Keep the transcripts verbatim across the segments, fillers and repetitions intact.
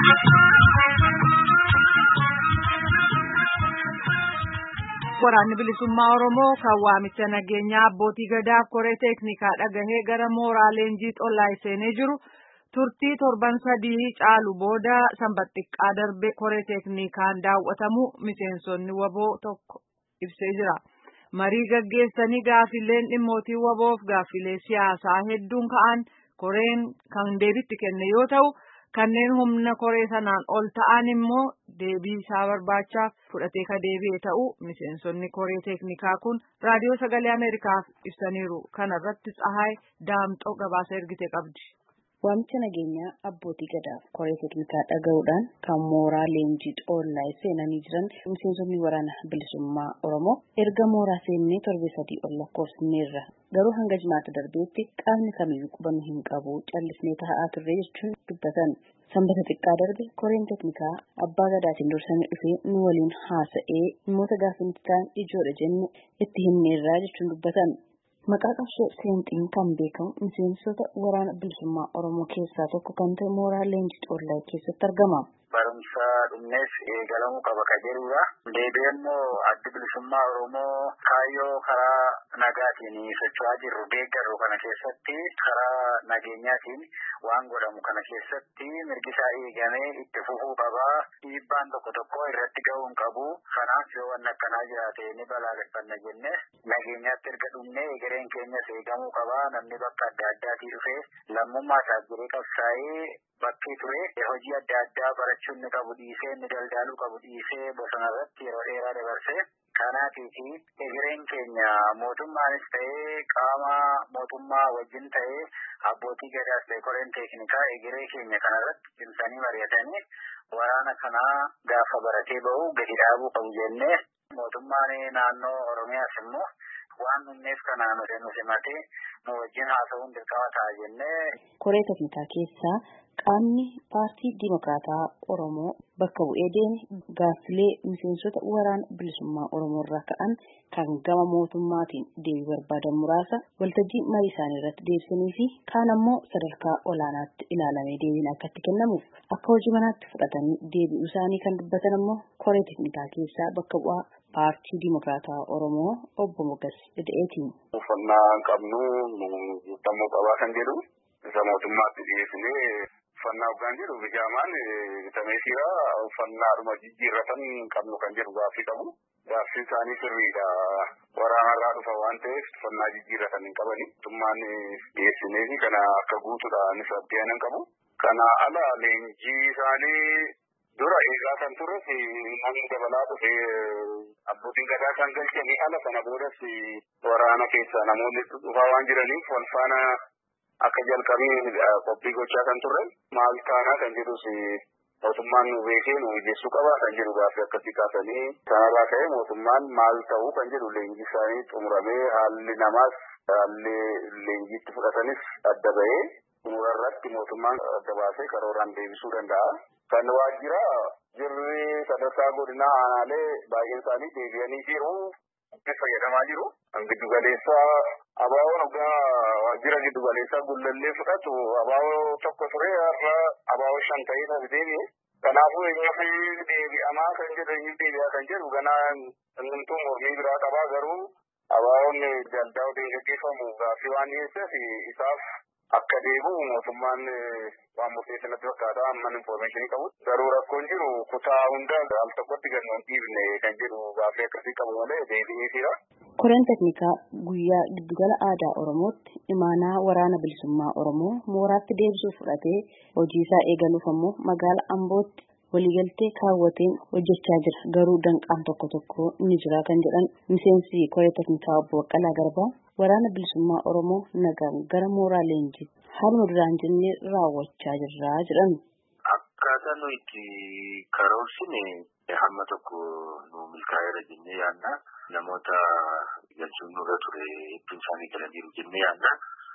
Waraanni bilisummaa Oromoo kan waamicha nageenyaa abbootii gadaa koree teeknikaa dhagahee gara mooraa leenjii xollaa seenee jiru turtii torban sadii caalu booda sanbata xiqqaa darbe koree teeknikaan daawwatamu miseensonni waboo tokko ibsee jira. Marii gaggeessanii gaafileen dhimmootii waboof gaafilee siyaasaa hedduun ka'an koreen kan deebitti kenne yoo ta'u kanneen humna koree sanaan ol ta'an immoo deebii isaa barbaachaaf fudhatee ka deebi'e ta'u miseensonni koree teeknikaa kun raadiyoo sagalee Ameerikaaf ibsaniiru. Kana irratti Tsahaay Daamxoo gabaasa ergite qabdi. Waamicha nageenyaa abbootii gadaa koree teeknikaa dhaga'uudhaan kan mooraa leenjii xollaa seenanii jiran miseensonni waraana bilisummaa Oromoo erga mooraa seennee torbe sadii ol lakkoofsineerra. Garuu hanga jimaata darbeetti qaamni kamiyyuu qubannu hin qabu callisnee taa'aa turre jechuun dubbatan. Sanbata xiqqaa darbe koreen teeknikaa abbaa gadaatiin dursanii dhufee nu waliin haasa'ee dhimmoota gaafintaan ijoodha jenne itti himneerraa jechuun dubbatan. Maqaa qabsoo seenxiin kan beekamu miseensota waraana bilisummaa Oromoo keessaa tokko kan ta'e mooraa leenjii xollaa keessatti argama. Barumsa dhumnees eegalamuu qaba ka jedhudha. Deebi'ee immoo addi bilisummaa Oromoo kaayyoo karaa nagaatiin socho'aa jirru deeggaru kana keessatti karaa nageenyaatiin waan godhamu kana keessatti mirgi isaa eegamee itti fufuu qaba. Dhiibbaan tokko tokko irratti ga'uu hin qabu. Kanaaf yoo waan akkanaa jiraate ni balaaleffanna jenne nageenyaatti erga dhumnee egereen keenyas eegamuu qaba. Namni bakka adda addaatii dhufee lammummaa isaa jiree qabsaa'ee bakkee ture hojii adda addaa barachuun ni qabu dhiisee ni daldaluu qabu dhiisee bosona irratti yeroo dheeraa dabarsee kanaatiif egereen keenya mootummaanis ta'ee qaama mootummaa wajjin ta'ee abbootii gadaas ta'ee koreen teeknikaa egeree keenya kanarratti cimsanii mari'atanii waraana kanaa gaafa baratee bahu gadi dhaabuu qabu jennee mootummaan naannoo Oromiyaas immoo waan hunneef kanaan nu simatee nu wajjin haasa'uun dirqama ta'a jennee. Koree teeknikaa keessaa qaamni paartii Dimokiraataa Oromoo bakka bu'ee deeme gaaffilee miseensota waraana bilisummaa Oromoo irraa ka'an kan gama mootummaatiin deebii barbaadan muraasa waltajjii marii isaanii irratti deebisanii fi kaan ammoo sadarkaa olaanaatti ilaalamee deebiin akka itti kennamuuf akka hojii manaatti fudhatanii deebi'uu isaanii kan dubbatan ammoo koree teeknikaa keessaa bakka bu'aa paartii Dimokiraataa Oromoo obbo Mogas Ida'eetiin. Uffannaa qabnu guutamuu qabaa kan jedhu isa mootummaatti dhiyeessinee uffannaa hoggaan jedhu bijaamaan bitamee jira. Uffannaadhuma jijjiirratan qabnu kan jedhu gaaffii qabu. Gaaffiin isaanii sirriidha. Waraanarraa dhufa waan ta'eef uffannaa jijjiirratan hin qabani. Mootummaan dhiyeessinee fi kana akka guutuudhaanis abdii qabu. Kana ala leenjii isaanii dura eegaa kan turre namni dabalaa dhufe abbootiin gadaa kan galchanii ala sana boodas waraana keessa namoonni dhufaa waan jiraniif wal faana akka jalqabee qophii gochaa kan turre maal taanaa kan jedhus mootummaan nu beekee nu hojjechuu qaba kan jedhu gaaffii akkasii kaasanii sanarraa ka'ee mootummaan maal ta'uu kan jedhu leenjii isaanii xumuramee haalli namaas haalli leenjiitti fudhatanis adda ba'ee xumurarratti mootummaan adda baasee karooraan deebisuu danda'a. Kan waajjira jirri sadarkaa godinaa aanaalee baay'een isaanii deebi'anii jiru. Itti fayyadamaa jiru. Kan giddu galeessaa abaaboo dhugaa waajjira giddu galeessaa gullallee fudhatu abaaboo tokko ture har'a abaaboo shan ta'ee taasisee deebi'e. Kanaafuu eenyuuf deebi'amaa kan jedhu eenyuuf deebi'aa kan jedhu ganaan hundumtuu mormii biraa qabaa garuu abaaboon daldaa odee gaggeeffamu gaaffii waan dhiyeesseef isaaf akka deebi'u mootummaan waan murteessan natti fakkaata amman infoormeeshinii qabu. Garuu rakkoon jiru kutaa hunda al tokkotti gad nuun dhiibne kan jedhu gaaffii akkasii qabu malee deebi'ee jira. Koreen teeknikaa guyyaa giddugala aadaa Oromootti imaanaa waraana bilisummaa Oromoo mooraatti deebisuuf fudhatee hojii isaa eegaluuf ammoo magaala Ambootti waliigaltee kaawwateen hojjechaa jira. Garuu danqaan tokko tokko ni jira kan jedhan miseensi koree teeknikaa obbo Baqqalaa Garbaa waraana bilisummaa Oromoo nagaan gara mooraa leenjii haaluma duraan jennee raawwachaa jirra jedhan. Akkaataa nuyi itti karoorsine hamma tokko nu milkaa'eera jennee yaadna. Namoota galchuun nurra ture hedduun isaanii galaniiru jennee yaadna.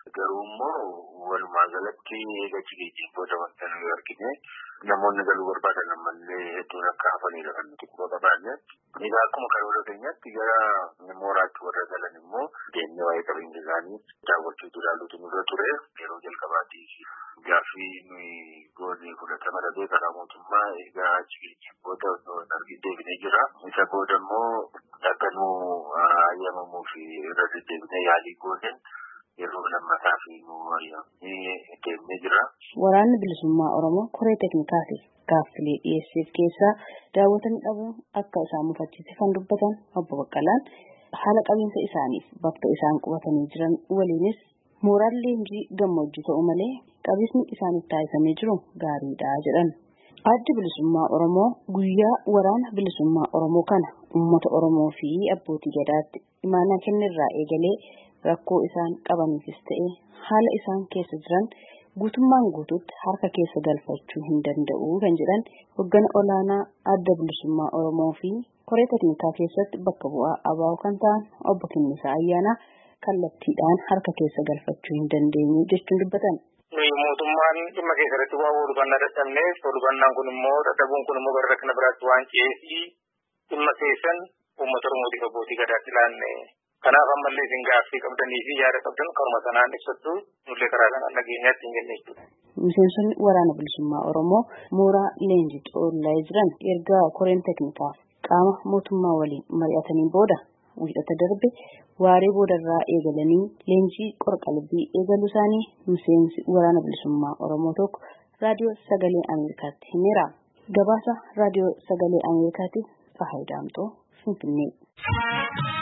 Garuu immoo walumaa galatti eega jireenya booda wanta nuyi argine namoonni galuu barbaadan ammallee hedduun akka hafanidha kan nuti quba qabaanne. Egaa akkuma karoora keenyatti gara mooraatti warra galan immoo deemnee waa'ee qabeenya isaanii daawwachuu ilaaluutu nurra ture. Yeroo jalqabaatiif gaaffii nuyi goonee fudhatama dhabee karaa mootummaa egaa jireenya booda argin deebinee jira. Isa booda immoo akka nu ayyamamuu fi irra deddeebinee yaalii gooneen yeroo lammataa fi nu ayyamamee deemnee jira. Waraanni bilisummaa Oromoo koree teeknikaa fi gaaffilee dhiyeesseef keessaa daawwatanii dhabuun akka isaan mufachiise kan dubbatan obbo Baqqalaan haala qabiinsa isaaniif bakka isaan qubatanii jiran waliinis mooraan leenjii gammoojjii ta'u malee qabiinsi isaaniif taasifamee jiru gaariidha jedhan. Addi bilisummaa Oromoo guyyaa waraana bilisummaa Oromoo kana uummata Oromoo fi abbootii gadaatti imaanaa kennirraa eegalee rakkoo isaan qabaniifis ta'e haala isaan keessa jiran guutummaan guutuutti harka keessa galfachuu hin danda'u kan jedhan hoggana olaanaa adda bilisummaa Oromoo fi koree teeknikaa keessatti bakka bu'aa abaa'u kan ta'an obbo Kinnisaa Ayyaanaa kallattiidhaan harka keessa galfachuu hin dandeenyu jechuun dubbatan. Nuyi mootummaan dhimma keessatti waa hubannaa dadhabneef hubannaan kun immoo dadhabuun kun immoo gara kana biraatti waan ceesii dhimma keessan uummata Oromootiif abbootii gadaatti laanne. Kanaaf ammallee isin gaaffii qabdanii fi yaada qabdan karuma sanaan ibsattu nullee karaa sanaan nageenyaatti hin jenne jechuudha. Miseensonni waraana bilisummaa Oromoo mooraa leenjii xollaa jiran erga koreen teeknikaa qaama mootummaa waliin mari'atanii booda wiixata darbe waaree boodarraa eegalanii leenjii qorqalbii eegaluu isaanii miseensi waraana bilisummaa Oromoo tokko raadiyoo sagalee Ameerikaatti himeera. Gabaasa raadiyoo sagalee Ameerikaatti Fahayidaamtoo Finfinnee.